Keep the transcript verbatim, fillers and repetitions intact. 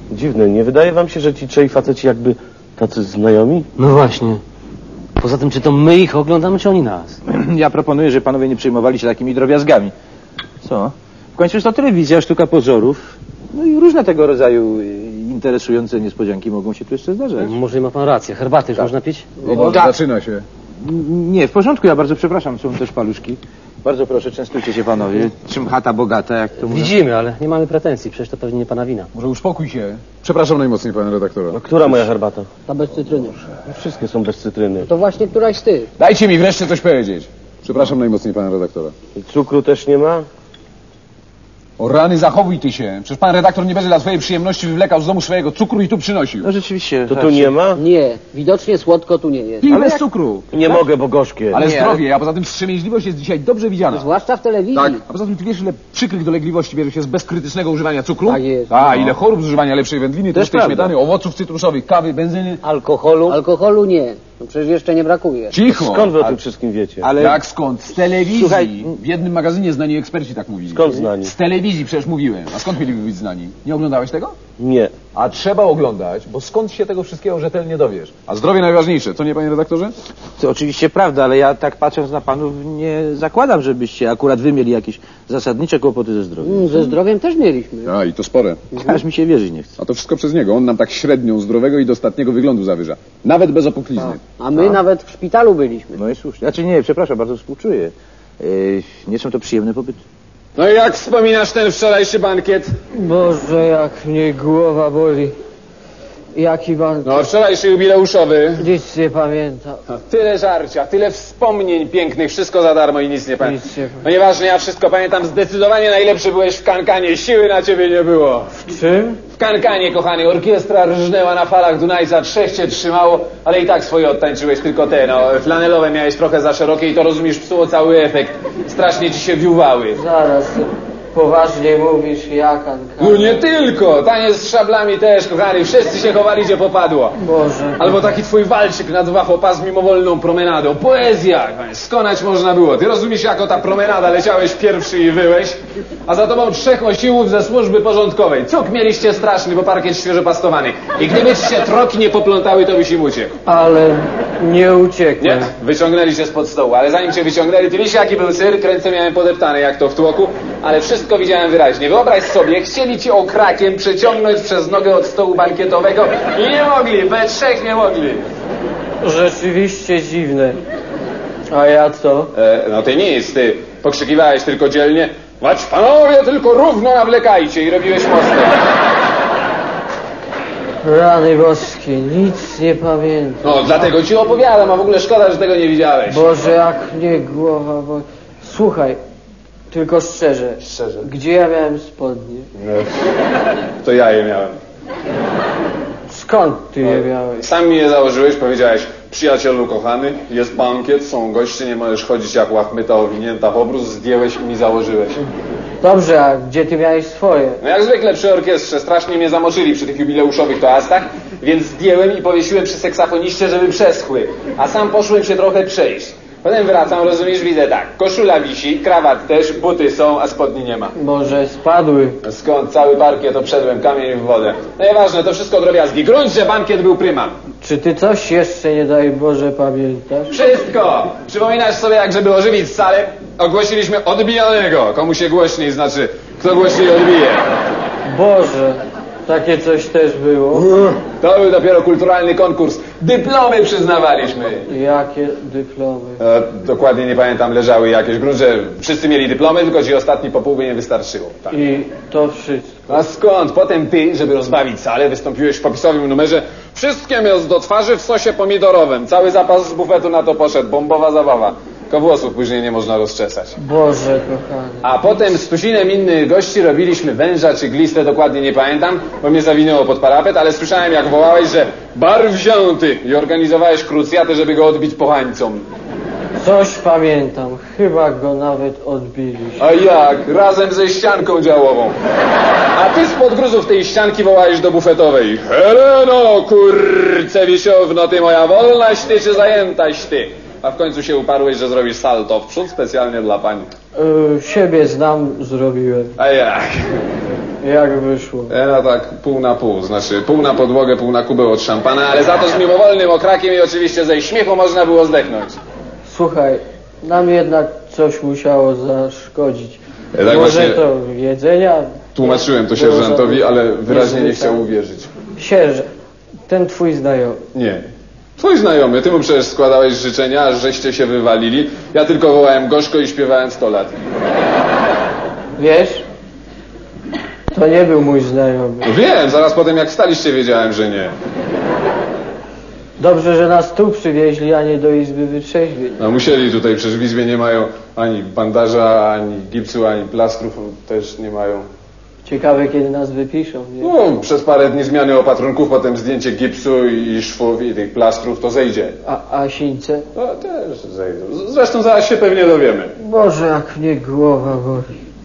Dziwne, nie wydaje wam się, że ci trzej faceci jakby tacy znajomi? No właśnie. Poza tym, czy to my ich oglądamy, czy oni nas? Ja proponuję, że panowie nie przejmowali się takimi drobiazgami. Co? W końcu jest to telewizja, sztuka pozorów. No i różne tego rodzaju interesujące niespodzianki mogą się tu jeszcze zdarzać. Może ma pan rację. Herbaty już tak można pić? O, zaczyna się. Nie, w porządku, ja bardzo przepraszam, są też paluszki. Bardzo proszę, częstujcie się panowie. Czym chata bogata, jak to mówią. Widzimy, ale nie mamy pretensji, przecież to pewnie nie pana wina. Może uspokój się. Przepraszam najmocniej, panie redaktora. A która moja herbata? Ta bez cytryny. No, wszystkie są bez cytryny. To właśnie któraś z tych. Dajcie mi wreszcie coś powiedzieć. Przepraszam najmocniej, pana redaktora. I cukru też nie ma? O rany, zachowuj ty się. Przecież pan redaktor nie będzie dla swojej przyjemności wywlekał z domu swojego cukru i tu przynosił. No rzeczywiście. To tu nie ma? Nie, widocznie słodko tu nie jest. Pij Ale bez jak- cukru. Nie mogę, bo gorzkie. Ale Nie, zdrowie, a poza tym wstrzemięźliwość jest dzisiaj dobrze widziana. Zwłaszcza w telewizji. Tak, a poza tym ty wiesz, ile przykrych dolegliwości bierze się z bezkrytycznego używania cukru? Tak jest. A, ile chorób z używania lepszej wędliny, Też tłustej prawda. śmietany, owoców cytrusowych, kawy, benzyny. Alkoholu? Alkoholu nie. No przecież jeszcze nie brakuje. Cicho! Skąd wy o A- tym wszystkim wiecie? Ale Jak skąd? Z telewizji. Słuchaj- W jednym magazynie znani eksperci tak mówili. Skąd znani? Z telewizji przecież mówiłem. A skąd mieliby być znani? Nie oglądałeś tego? Nie. A trzeba oglądać, bo skąd się tego wszystkiego rzetelnie dowiesz? A zdrowie najważniejsze, co nie, panie redaktorze? to oczywiście prawda, ale ja tak patrząc na panów nie zakładam, żebyście akurat wy mieli jakieś zasadnicze kłopoty ze zdrowiem. Mm, ze zdrowiem też mieliśmy. A, i to spore. Aż mi się wierzyć nie chce. A to wszystko przez niego. On nam tak średnią zdrowego i dostatniego wyglądu zawyża. Nawet bez opoklizny. A my nawet w szpitalu byliśmy. No i słusznie. Znaczy nie, przepraszam, bardzo współczuję. Yy, nie są to przyjemne pobyty. No i jak wspominasz ten wczorajszy bankiet? Boże, jak mnie głowa boli. Jaki bank? No, wczorajszy jubileuszowy. Nic nie pamiętam. Tyle żarcia, tyle wspomnień pięknych, wszystko za darmo i nic nie pamiętam. Nic nie pamiętam. No nieważne, ja wszystko pamiętam. Zdecydowanie najlepszy byłeś w Kankanie. Siły na ciebie nie było. W czym? W Kankanie, kochany, orkiestra rżnęła na falach Dunajca, trzech cię trzymało, ale i tak swoje odtańczyłeś, tylko te, no, flanelowe miałeś trochę za szerokie i to, rozumiesz, psuło cały efekt. Strasznie ci się wiuwały. Zaraz, poważnie mówisz, jaka? No nie tylko, taniec z szablami też, kochany, wszyscy się chowali, gdzie popadło. Boże. Albo taki twój walczyk na dwa chopa z mimowolną promenadą. Poezja, kochany, skonać można było. Ty rozumiesz, jako ta promenada, leciałeś pierwszy i wyłeś, a za tobą trzech osiłów ze służby porządkowej. Cuk mieliście straszny, bo parkiet świeżo pastowany. I gdybyście troki nie poplątały, to byś im uciekł. Ale nie uciekłem. Nie? Wyciągnęli się spod stołu, ale zanim cię wyciągnęli, ty wiesz jaki był cyrk, ręce miałem podeptane jak to w tłoku, ale wszystko widziałem wyraźnie. Wyobraź sobie, chcieli ci okrakiem przeciągnąć przez nogę od stołu bankietowego i nie mogli, we trzech nie mogli. Rzeczywiście dziwne. A ja co? E, no ty nic, ty pokrzykiwałeś tylko dzielnie, wać panowie, tylko równo nawlekajcie i robiłeś mostek. Rany boskie, nic nie pamiętam. No dlatego ci opowiadam, a w ogóle szkoda, że tego nie widziałeś. Boże, jak mnie głowa boli. Słuchaj, tylko szczerze. Szczerze. Gdzie ja miałem spodnie? To ja je miałem. Skąd ty je miałeś? Sam mi je założyłeś, powiedziałeś, przyjacielu kochany, jest bankiet, są goście, nie możesz chodzić jak łachmyta owinięta w obrus, zdjęłeś i mi założyłeś. Dobrze, a gdzie ty miałeś swoje? No jak zwykle przy orkiestrze, strasznie mnie zamoczyli przy tych jubileuszowych toastach, więc zdjęłem i powiesiłem przy seksafoniście, żeby przeschły, a sam poszłem się trochę przejść. Potem wracam, rozumiesz, widzę tak, koszula wisi, krawat też, buty są, a spodni nie ma. Może spadły. Skąd? Cały parkiet obszedłem, kamień w wodę. No nieważne, to wszystko drobiazgi. Grunt, że bankiet był pryma. Czy ty coś jeszcze, nie daj Boże, pamiętasz? Wszystko! Przypominasz sobie, jak żeby ożywić salę, ogłosiliśmy odbijanego. Komu się głośniej, znaczy, kto głośniej odbije. Boże, takie coś też było. To był dopiero kulturalny konkurs. Dyplomy przyznawaliśmy. Jakie dyplomy? E, dokładnie nie pamiętam, leżały jakieś. Grunt, że wszyscy mieli dyplomy, tylko ci ostatni po pół by nie wystarczyło. Tak. I to wszystko. A skąd? Potem ty, żeby rozbawić salę, wystąpiłeś w popisowym numerze wszystkie mięs do twarzy w sosie pomidorowym. Cały zapas z bufetu na to poszedł. Bombowa zabawa. Tylko włosów później nie można rozczesać. Boże kochany. A potem z tusinem innych gości robiliśmy węża czy glistę, dokładnie nie pamiętam, bo mnie zawinęło pod parapet, ale słyszałem jak wołałeś, że bar wzięty i organizowałeś krucjatę, żeby go odbić pochańcom. Coś pamiętam, chyba go nawet odbiliśmy. A jak? Razem ze ścianką działową. A ty spod gruzów tej ścianki wołałeś do bufetowej: Heleno, kurce wisiowno, ty moja wolnaś ty czy zajętaś ty? A w końcu się uparłeś, że zrobisz salto w przód specjalnie dla pani. Yy, siebie znam, zrobiłem. A jak? Jak wyszło? E, no tak pół na pół, znaczy pół na podłogę, pół na kubeł od szampana, ale za to z mimowolnym okrakiem i oczywiście ze śmiechu można było zdechnąć. Słuchaj, nam jednak coś musiało zaszkodzić. E, tak Może właśnie to jedzenia? tłumaczyłem to Było sierżantowi, za- ale wyraźnie nie chciał niezwykle. uwierzyć. Sierże, ten twój znajomy. Nie. Twój znajomy, ty mu przecież składałeś życzenia, aż żeście się wywalili. Ja tylko wołałem gorzko i śpiewałem sto lat. Wiesz? To nie był mój znajomy. No wiem, zaraz potem jak staliście wiedziałem, że nie. Dobrze, że nas tu przywieźli, a nie do izby wytrzeźwień. No musieli tutaj, przecież w izbie nie mają ani bandaża, ani gipsu, ani plastrów, też nie mają. Ciekawe, kiedy nas wypiszą. Nie? No, przez parę dni zmiany opatrunków, potem zdjęcie gipsu i szwów i tych plastrów, to zejdzie. A, a sińce? No też zejdą. Zresztą zaraz się pewnie dowiemy. Boże, jak mnie głowa boli.